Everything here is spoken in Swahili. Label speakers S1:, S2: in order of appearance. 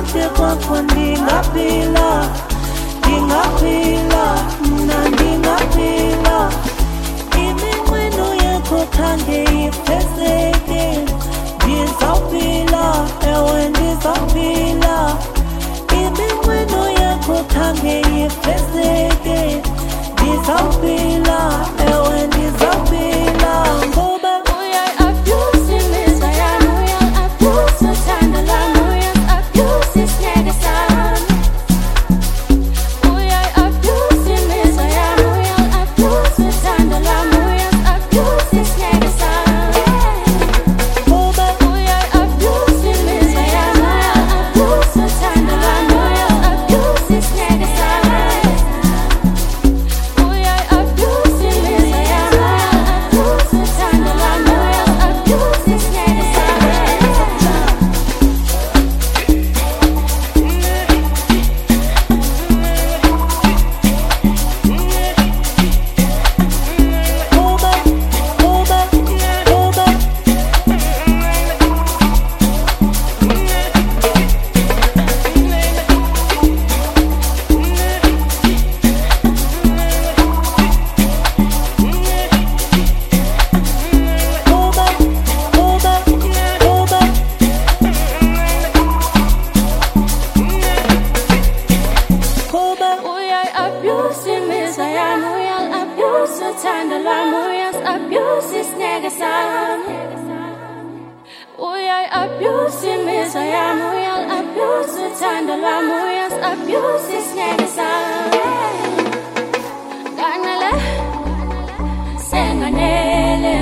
S1: ngaphandle kwakho ndingaphila, ndingaphila, mna ndingaphila. Iminqweno yakho khange ifezeke, ndizawuphila, ewe ndizawuphila. Iminqweno yakho khange ifezeke, ndizawuphila, ewe ndizawuphila. Ngoba
S2: Uyal-abuse imizwa yami, uyal-abuse uthando lwami, uyal-abuse isineke sami. Uyal-abuse imizwa yami, uyal-abuse uthando lwami, uyal-abuse isineke sami.
S1: ngoba
S2: Uyal-abuse imizwa yami, uyal-abuse uthando lwami, uyal-abuse isineke sami. Uyal-abuse imizwa yami, uyal-abuse uthando lwami, uyal-abuse isineke sami.
S1: ngoba
S2: Uyal-abuse imizwa yami, uyal-abuse uthando lwami, uyal-abuse isineke sami. Uyal-abuse imizwa yami, uyal-abuse uthando lwami, uyal-abuse isineke sami. Kanale, senganele.